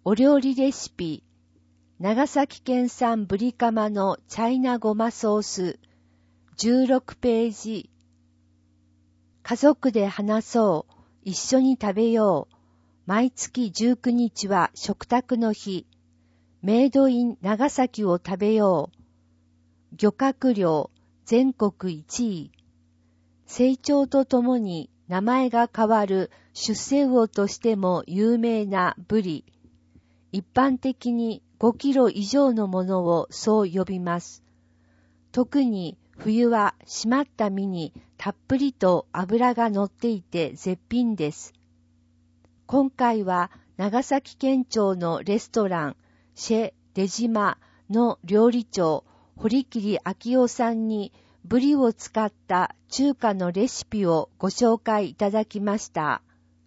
お料理レシピ、長崎県産ブリカマのチャイナゴマソース、16ページ。家族で話そう、一緒に食べよう。毎月19日は食卓の日。メイドイン長崎を食べよう。漁獲量全国1位。成長とともに名前が変わる出世魚としても有名なブリ。一般的に5キロ以上のものをそう呼びます。特に冬は締まった身にたっぷりと脂が乗っていて絶品です。今回は長崎県庁のレストランシェ・出島の料理長堀切昭夫さんにブリを使った中華のレシピをご紹介いただきました。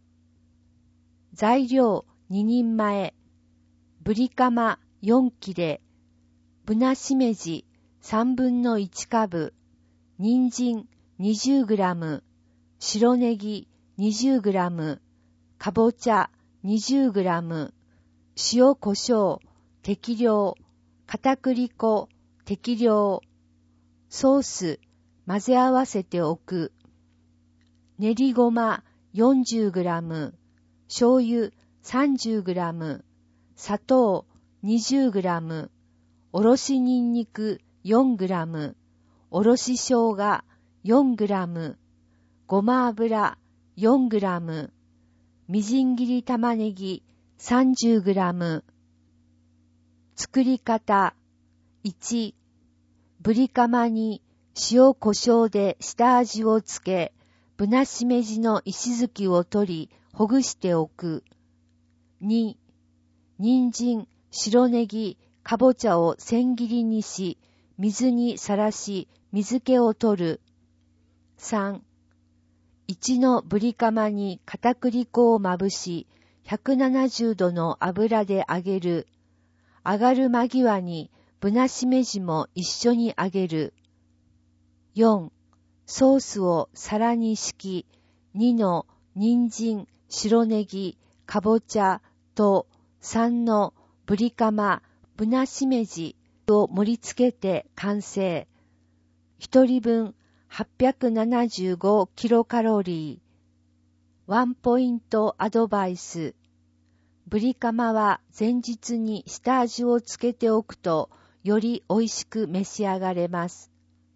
材料2人前、ブリカマ4切れ、ぶなしめじ3分の1株、人参 20g、白ネギ 20g、かぼちゃ 20g、塩胡椒適量、片栗粉適量、ソース混ぜ合わせておく。練りごま 40g、醤油 30g、砂糖 20g、おろしにんにく 4g、おろし生姜 4g、ごま油 4g、みじん切り玉ねぎ 30g。作り方1、ぶりカマに塩胡椒で下味をつけ、ぶなしめじの石突きを取り、ほぐしておく。2、人参、白ネギ、かぼちゃを千切りにし、水にさらし、水気を取る。3、1のぶりカマに片栗粉をまぶし、170度の油で揚げる。揚がる間際にぶなしめじも一緒に揚げる。4、ソースを皿に敷き、2の人参、白ネギ、かぼちゃと3のぶりカマ、ぶなしめじを盛り付けて完成。1人分875キロカロリー。ワンポイントアドバイス。ぶりカマは前日に下味をつけておくとより美味しく召し上がれます。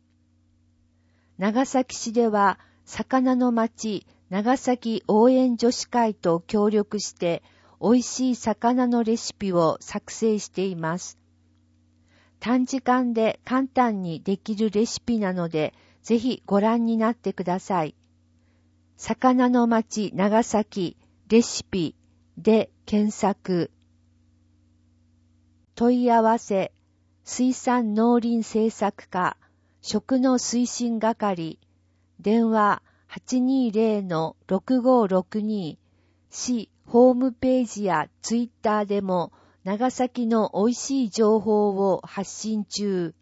長崎市では魚の町長崎応援女子会と協力して美味しい魚のレシピを作成しています。短時間で簡単にできるレシピなのでぜひご覧になってください。魚の町長崎レシピで検索。問い合わせ、水産農林政策課、食の推進係、電話 820-6562、市ホームページやツイッターでも長崎の美味しい情報を発信中。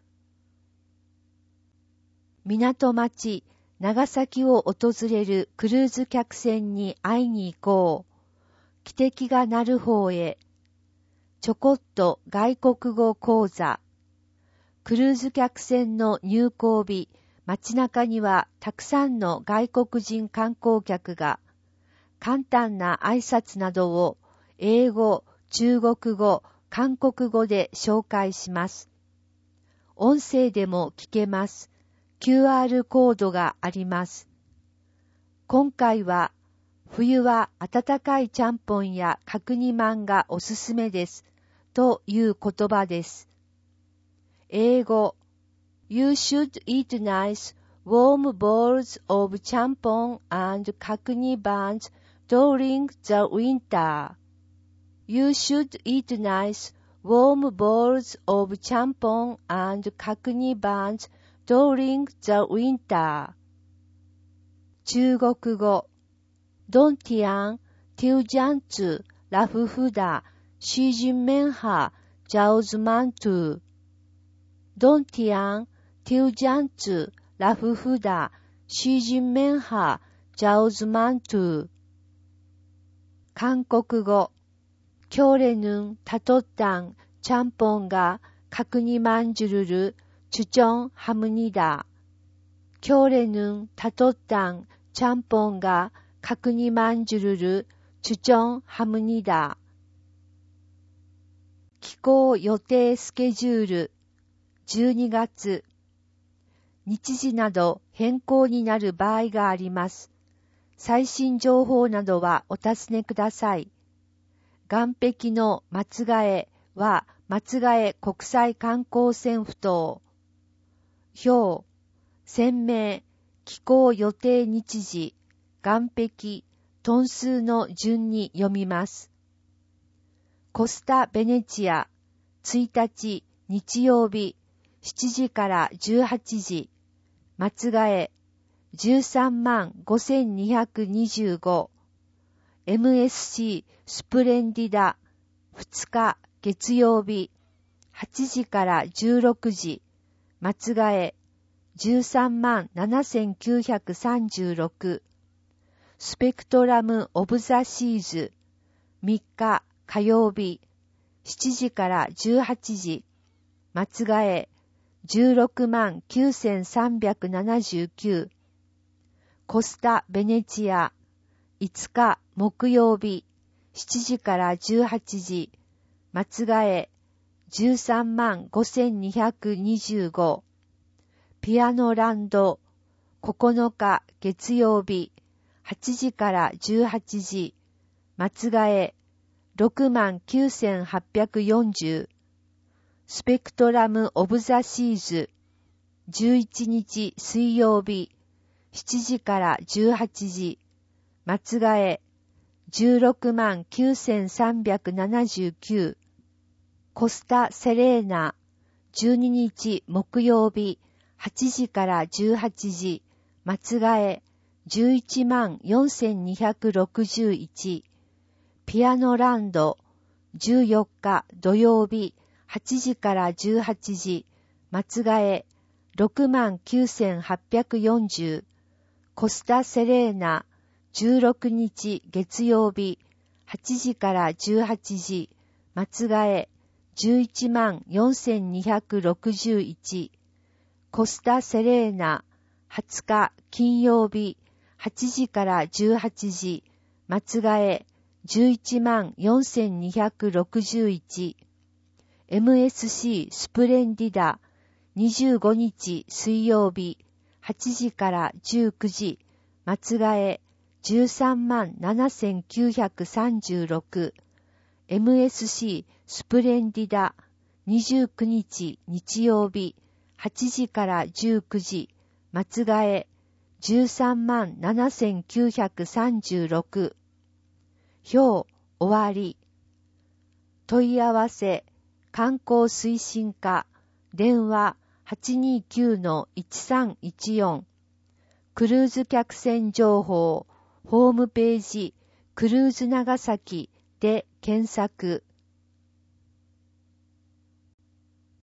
港町、長崎を訪れるクルーズ客船に会いに行こう。汽笛が鳴る方へ。ちょこっと外国語講座。クルーズ客船の入港日、街中にはたくさんの外国人観光客が、簡単な挨拶などを英語、中国語、韓国語で紹介します。音声でも聞けます。QR コードがあります。今回は、冬は温かいちゃんぽんや角煮まんがおすすめです。という言葉です。英語 You should eat nice warm bowls of ちゃんぽん and 角煮 buns during the winter. You should eat nice warm bowls of ちゃんぽん and 角煮 buns during the winter. 中国語Don Tian, Tiu Jianzi, La Fufuda, Xi Jinmenha, Zhao Zmantu. Don Tian, Tiu Jianzi, La Fufuda, Xi Jinmenha, Zhao Zmantu. 韓国語 겨울에는 따뜻한 짬뽕가 각니 만주를 추천합니다. 겨울에는 따뜻한 짬뽕가 각니 만주를 추천합니다. 寄港予定スケジュール12月日時など変更になる場合があります。最新情報などはお尋ねください。岸壁の松ヶ江は松ヶ江国際観光船埠頭。表、船名、寄港予定日時、岸壁、トン数の順に読みます。コスタ・ベネチア、1日日曜日、7時から18時、松ヶ江、135,225、MSC スプレンディダ、2日月曜日、8時から16時、松ヶ江、137,936、スペクトラム・オブ・ザ・シーズ、3日火曜日、7時から18時、松ヶ江、169,379、コスタ・ベネチア、5日木曜日、7時から18時、松ヶ江、135,225、ピアノランド、9日月曜日、8時から18時、松ヶ江、69,840、スペクトラム・オブ・ザ・シーズ、11日水曜日、7時から18時、松ヶ江、169,379、コスタ・セレーナ、12日木曜日、8時から18時、松ヶ江、114,261、ピアノランド、14日土曜日、8時から18時、松ヶ江、69,840、コスタ・セレーナ、16日月曜日、8時から18時、松ヶ江、114,261、コスタ・セレーナ、20日金曜日、8時から18時、松ヶ江、114,261、MSC スプレンディダ、25日水曜日、8時から19時、松ヶ江、137,936、MSC スプレンディダ、29日日曜日、8時から19時、松ヶ江、137,936。表、終わり。問い合わせ、観光推進課、電話 829-1314。クルーズ客船情報、ホームページ、クルーズ長崎で検索。